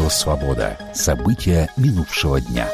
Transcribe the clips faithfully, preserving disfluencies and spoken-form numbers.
Радио «Свобода». События минувшего дня.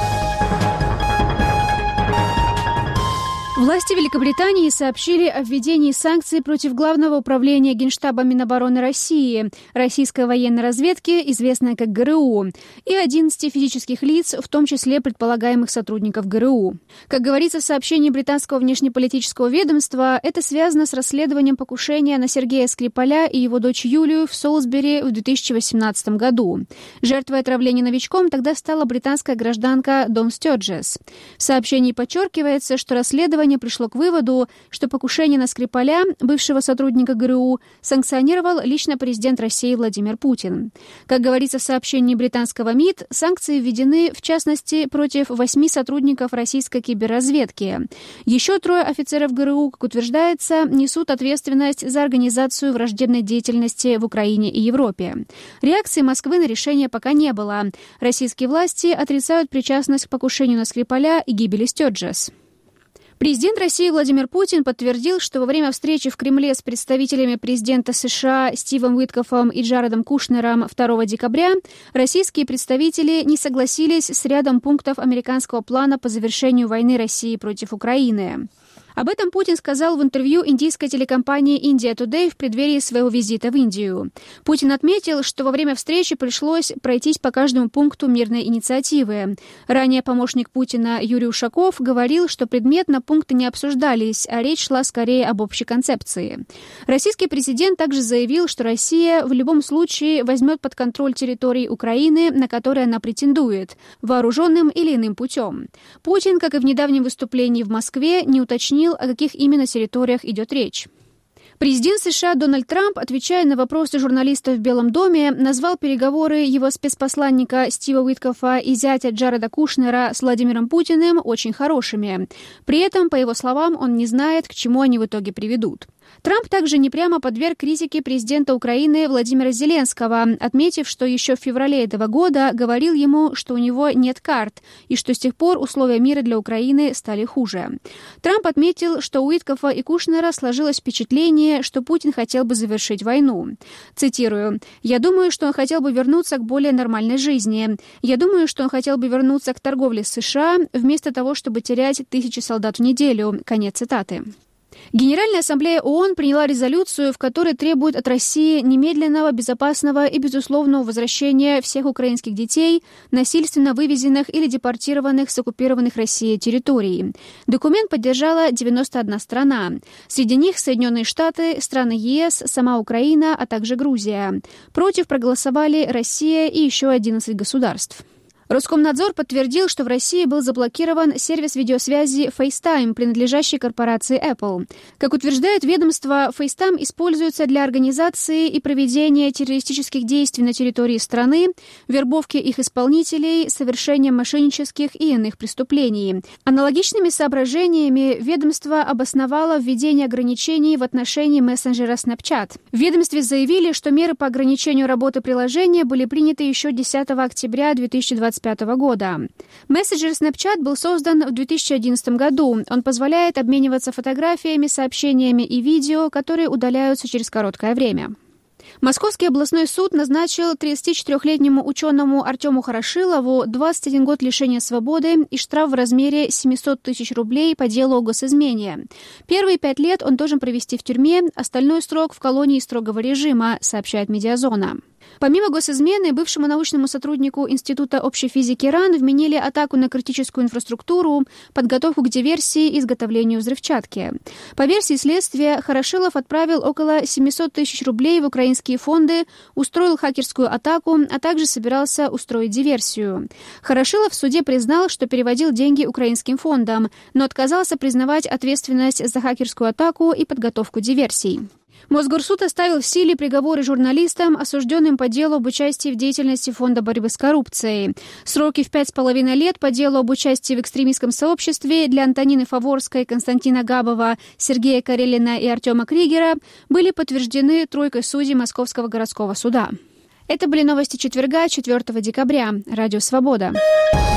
Власти Великобритании сообщили о введении санкций против Главного управления Генштаба Минобороны России, российской военной разведки, известной как ГРУ, и одиннадцати физических лиц, в том числе предполагаемых сотрудников ГРУ. Как говорится в сообщении британского внешнеполитического ведомства, это связано с расследованием покушения на Сергея Скрипаля и его дочь Юлию в Солсбери в две тысячи восемнадцатом году. Жертвой отравления новичком тогда стала британская гражданка Дон Стёрджес. В сообщении подчеркивается, что расследование пришло к выводу, что покушение на Скрипаля, бывшего сотрудника ГРУ, санкционировал лично президент России Владимир Путин. Как говорится в сообщении британского МИД, санкции введены, в частности, против восьми сотрудников российской киберразведки. Еще трое офицеров ГРУ, как утверждается, несут ответственность за организацию враждебной деятельности в Украине и Европе. Реакции Москвы на решение пока не было. Российские власти отрицают причастность к покушению на Скрипаля и гибели Стёрджес. Президент России Владимир Путин подтвердил, что во время встречи в Кремле с представителями президента США Стивом Уиткофом и Джаредом Кушнером второго декабря российские представители не согласились с рядом пунктов американского плана по завершению войны России против Украины. Об этом Путин сказал в интервью индийской телекомпании «Индия Тудэй» в преддверии своего визита в Индию. Путин отметил, что во время встречи пришлось пройтись по каждому пункту мирной инициативы. Ранее помощник Путина Юрий Ушаков говорил, что предметно пункты не обсуждались, а речь шла скорее об общей концепции. Российский президент также заявил, что Россия в любом случае возьмет под контроль территории Украины, на которые она претендует, вооруженным или иным путем. Путин, как и в недавнем выступлении в Москве, не уточнил, о каких именно территориях идет речь. Президент США Дональд Трамп, отвечая на вопросы журналистов в Белом доме, назвал переговоры его спецпосланника Стива Уиткофа и зятя Джареда Кушнера с Владимиром Путиным очень хорошими. При этом, по его словам, он не знает, к чему они в итоге приведут. Трамп также непрямо подверг критике президента Украины Владимира Зеленского, отметив, что еще в феврале этого года говорил ему, что у него нет карт, и что с тех пор условия мира для Украины стали хуже. Трамп отметил, что у Уиткофа и Кушнера сложилось впечатление, что Путин хотел бы завершить войну. Цитирую: «Я думаю, что он хотел бы вернуться к более нормальной жизни. Я думаю, что он хотел бы вернуться к торговле с США, вместо того, чтобы терять тысячи солдат в неделю». Конец цитаты. Генеральная ассамблея ООН приняла резолюцию, в которой требует от России немедленного, безопасного и безусловного возвращения всех украинских детей, насильственно вывезенных или депортированных с оккупированных Россией территорий. Документ поддержала девяносто одна страна. Среди них Соединенные Штаты, страны ЕС, сама Украина, а также Грузия. Против проголосовали Россия и еще одиннадцать государств. Роскомнадзор подтвердил, что в России был заблокирован сервис видеосвязи FaceTime, принадлежащий корпорации Apple. Как утверждает ведомство, FaceTime используется для организации и проведения террористических действий на территории страны, вербовки их исполнителей, совершения мошеннических и иных преступлений. Аналогичными соображениями ведомство обосновало введение ограничений в отношении мессенджера Snapchat. В ведомстве заявили, что меры по ограничению работы приложения были приняты еще десятого октября две тысячи двадцать пятого года. Мессенджер Snapchat был создан в две тысячи одиннадцатом году. Он позволяет обмениваться фотографиями, сообщениями и видео, которые удаляются через короткое время. Московский областной суд назначил тридцатичетырёхлетнему ученому Артему Хорошилову двадцать один год лишения свободы и штраф в размере семьсот тысяч рублей по делу о госизмене. Первые пять лет он должен провести в тюрьме, остальной срок в колонии строгого режима, сообщает «Медиазона». Помимо госизмены, бывшему научному сотруднику Института общей физики РАН вменили атаку на критическую инфраструктуру, подготовку к диверсии и изготовлению взрывчатки. По версии следствия, Хорошилов отправил около семьсот тысяч рублей в украинские фонды, устроил хакерскую атаку, а также собирался устроить диверсию. Хорошилов в суде признал, что переводил деньги украинским фондам, но отказался признавать ответственность за хакерскую атаку и подготовку диверсий. Мосгорсуд оставил в силе приговоры журналистам, осужденным по делу об участии в деятельности Фонда борьбы с коррупцией. Сроки в пять с половиной лет по делу об участии в экстремистском сообществе для Антонины Фаворской, Константина Габова, Сергея Карелина и Артема Кригера были подтверждены тройкой судей Московского городского суда. Это были новости четверга, четвёртого декабря. Радио «Свобода».